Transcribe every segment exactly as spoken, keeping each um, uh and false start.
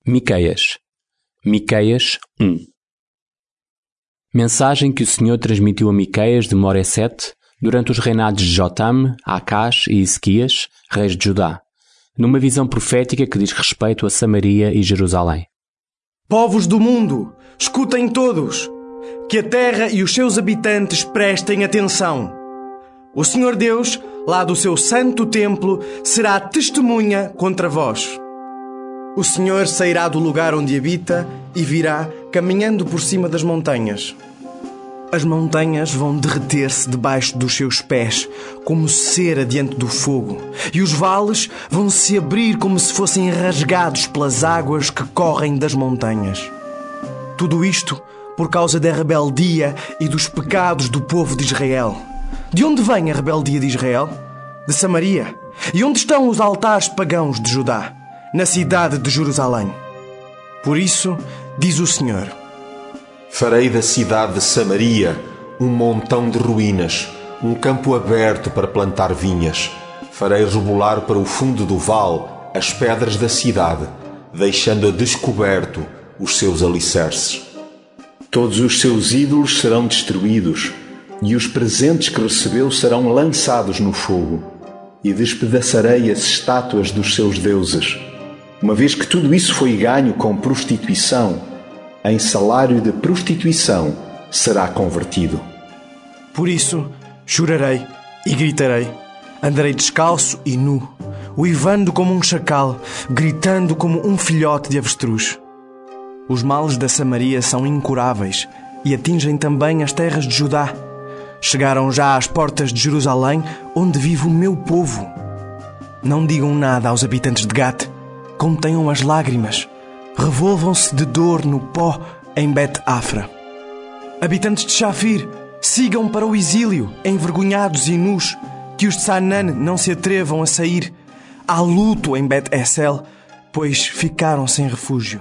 Miqueias, Miqueias um. Mensagem que o Senhor transmitiu a Miqueias de Moresete durante os reinados de Jotam, Acás e Ezequias, reis de Judá, numa visão profética que diz respeito a Samaria e Jerusalém. Povos do mundo, escutem todos, que a terra e os seus habitantes prestem atenção. O Senhor Deus, lá do seu santo templo, será testemunha contra vós. O Senhor sairá do lugar onde habita e virá caminhando por cima das montanhas. As montanhas vão derreter-se debaixo dos seus pés, como cera diante do fogo, e os vales vão se abrir como se fossem rasgados pelas águas que correm das montanhas. Tudo isto por causa da rebeldia e dos pecados do povo de Israel. De onde vem a rebeldia de Israel? De Samaria. E onde estão os altares pagãos de Judá? Na cidade de Jerusalém. Por isso, diz o Senhor: farei da cidade de Samaria um montão de ruínas, um campo aberto para plantar vinhas. Farei rebolar para o fundo do vale as pedras da cidade, deixando a descoberto os seus alicerces. Todos os seus ídolos serão destruídos, e os presentes que recebeu serão lançados no fogo, e despedaçarei as estátuas dos seus deuses. Uma vez que tudo isso foi ganho com prostituição, em salário de prostituição será convertido. Por isso, chorarei e gritarei, andarei descalço e nu, uivando como um chacal, gritando como um filhote de avestruz. Os males da Samaria são incuráveis e atingem também as terras de Judá. Chegaram já às portas de Jerusalém, onde vive o meu povo. Não digam nada aos habitantes de Gate, contenham as lágrimas, revolvam-se de dor no pó em Bet-Afra. Habitantes de Shafir, sigam para o exílio, envergonhados e nus, que os de Sanã não se atrevam a sair. Há luto em Bet-Esel, pois ficaram sem refúgio.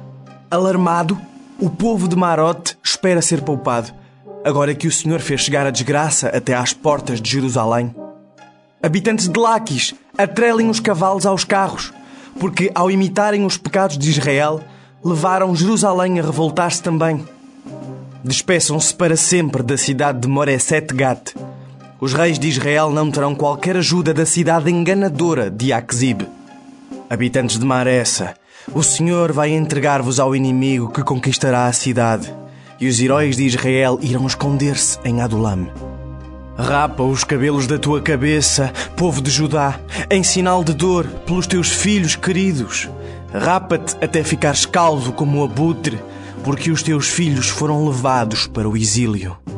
Alarmado, o povo de Marote espera ser poupado, agora que o Senhor fez chegar a desgraça até às portas de Jerusalém. Habitantes de Laquis, atrelem os cavalos aos carros, porque ao imitarem os pecados de Israel, levaram Jerusalém a revoltar-se também. Despeçam-se para sempre da cidade de Moresete-Gate. Os reis de Israel não terão qualquer ajuda da cidade enganadora de Aquzib. Habitantes de Maressa, o Senhor vai entregar-vos ao inimigo que conquistará a cidade, e os heróis de Israel irão esconder-se em Adulam. Rapa os cabelos da tua cabeça, povo de Judá, em sinal de dor pelos teus filhos queridos. Rapa-te até ficares calvo como o abutre, porque os teus filhos foram levados para o exílio.